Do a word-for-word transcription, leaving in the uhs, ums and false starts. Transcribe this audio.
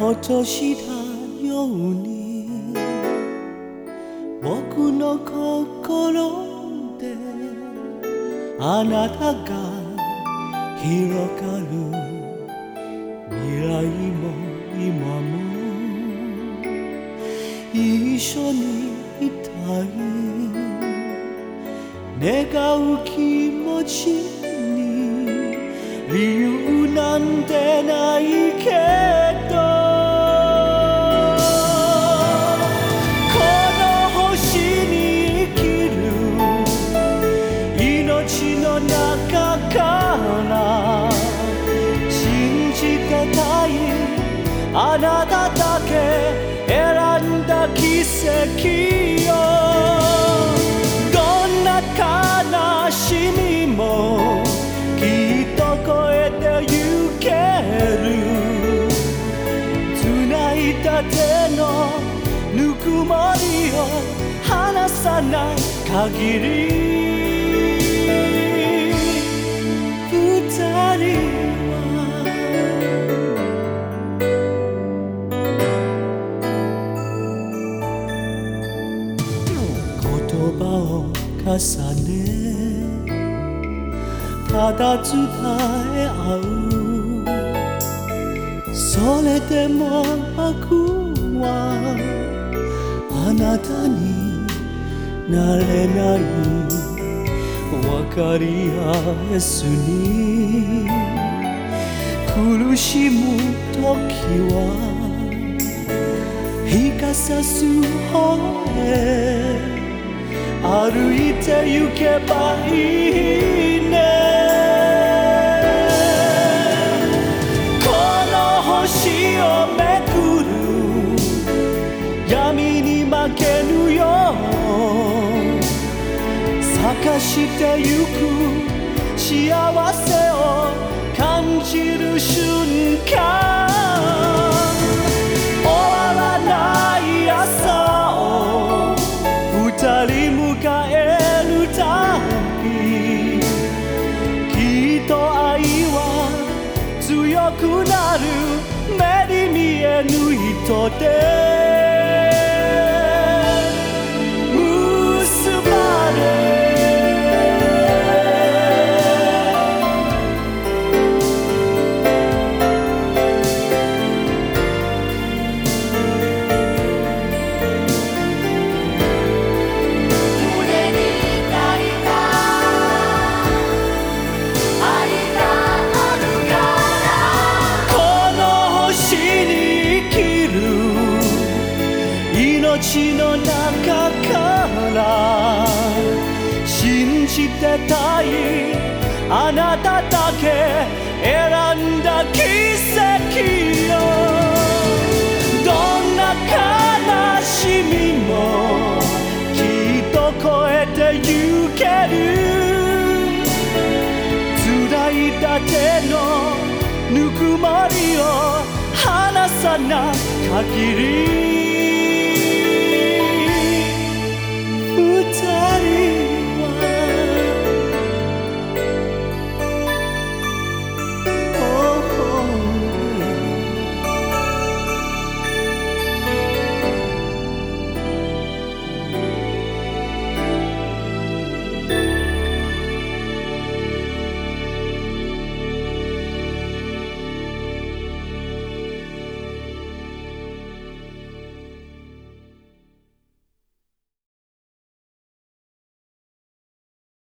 落としたように僕の心であなたが広がる未来も今も一緒にいたい願う気持ちに理由なんてないけどこの星に生きる命の中から信じてたいあなただけ選んだ奇跡よどんな悲しみもきっと超えてゆける繋いだ手のぬくもりを離さない限り二人言葉を重ねただ伝え合うそれでも僕はあなたになれない分かり合えずに苦しむ時は日が差す方へ歩いて行けばいいねこの星をめくる闇に負けぬよ探してゆく幸せを感じる瞬間終わらない朝を二人迎えるたびきっと愛は強くなる目に見えぬ糸で結ばれ命の中から信じてたいあなただけ選んだ奇跡よどんな悲しみもきっと超えてゆける繋いだ手のぬくもりを離さない限り二人